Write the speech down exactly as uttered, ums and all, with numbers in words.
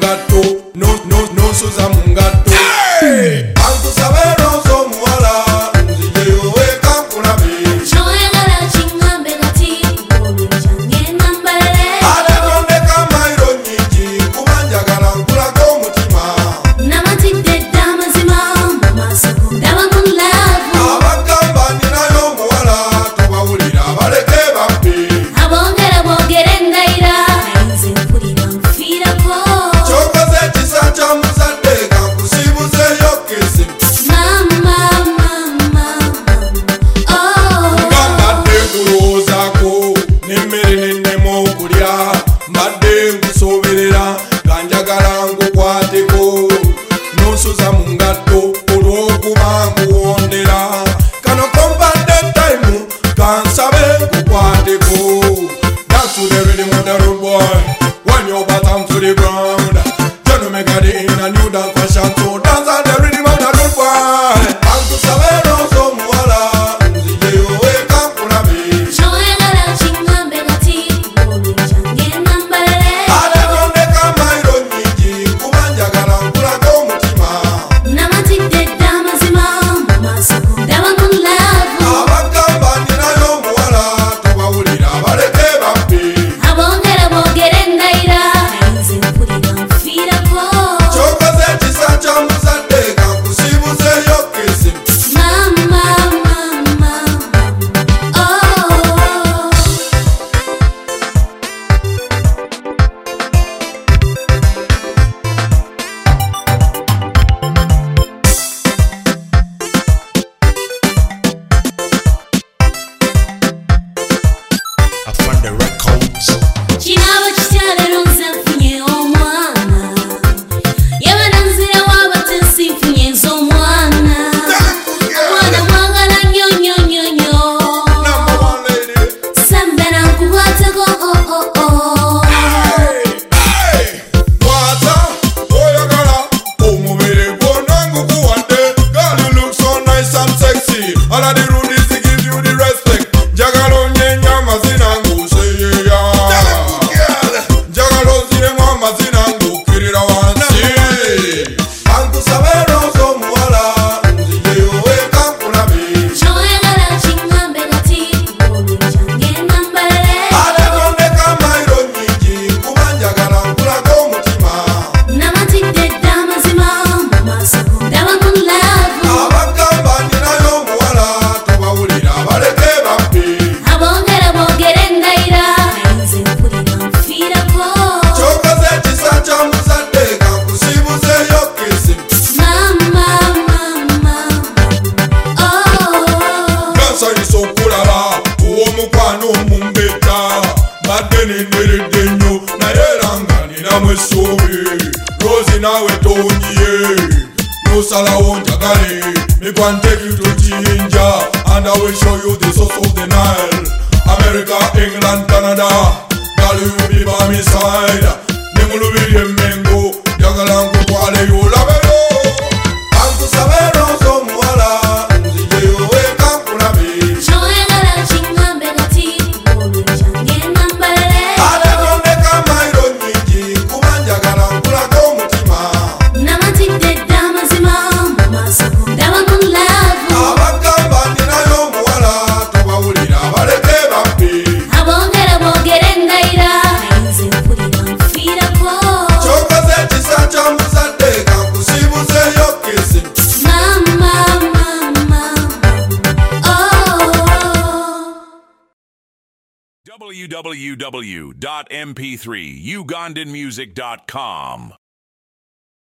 mungato, no no no suza mungato. Antu sabero so muala, nzije yowe kankulabe. Shoye gala chingambe gati, olu change nambale. Ale konde kama iro nyingi, kubanja gala nkula ko mutima. Namati deda mazima, mama soko daba munlavu. Abagamba nina yo muala, tubawulira baleke bambi. Abongera bogere ndaira, nze mpulira nfirako. Chokoze chisa cha muzadde kakusibuze yo kesi. Mama, mama, mama, oh. Mbadde nkulowoozako n'emmere n'ennema okulya, mbadde nkusoberera nga njagala nkukwateko, n'onsuza mu ngatto olw'okuba nkuwondera. Kano kompadde time kansabe nkukwateko. Dance to the rhythm of the rude boy, when your bottom to the ground. Johnny Megadi in a new dance fashion, so dance at the rhythm of the rude boy. Ankusabero so muala, nzije yowe kankulabe. Shoye gala chingambe gati, olu change nambale. Ale konde kama iro nyingi, kubanja gala nkula ko mutima. Namati deda mazima, mama soko daba munlavu. Abagamba nina yo muwala, tubawulira baleke bambi. Abongera bogere ndaira, nze mpulira nfirako. Chokoze chisa cha muzadde kakusibuze yo kesi. Mama, mama, mama, oh. I found the records. Kiraba kikyalero nze nfunye omwana. Yabana nzira w'abatensi nfunye nze omwana. Omwana mwagala nnyo nnyo nnyo nnyo. Number one lady. Sembera nkukwateko, oh, oh, oh. Hey, mwata, oyagala, omubiri gwonna ngukuwadde. Girl, you look so nice and sexy. All of the rudies to give you the respect. Njagala onyenye amazina ng'oseeyeeya. Njagala oziremu amazina ng'okkirira wansi. Ankusabero so muwala, nzije yowe kankulabe. Shoye gala chingambe gati, olu change nambale. Ale konde kama iro nyingi, kuba njagala nkula ko mutima. Namati deda mazima, mama soko daba munlavu. Abagamba nina yo muwala, tubawulira baleke bambi. Abongera bogere ndaira, nze mpulira nfirako. Chokoze chisa cha muzadde kakusibuze yo kesi. Mama, mama, oh. Gansanyusa okulaba ow'omukwano omumbeta. Mbadde nenderedde nnyo naye era nga ninamu essuubi. Rozi naawe tonyiye, n'osalawo njagale. Me go and take you to Jinja, and I will show you the source of the Nile. America, England, Canada, girl you be by my side. Nemulubiri emmengo, njagala nkutwaleyo olabeyo. Ankusabero so muwala, nzije yowe kankulabe. Shoye gala chingambe gati, olu change nambale. Ale konde kama iro nyingi, kuba njagala nkula ko mutima. Namati deda mazima, mama soko daba munlavu. Abagamba nina yo muwala, tubawulira baleke bambi. Abongera bogere ndaira, nze mpulira nfirako. Chokoze chisa cha muzadde kakusibuze yo kesi. Mama, mama, mama, oh. w w w dot m p three ugandan music dot com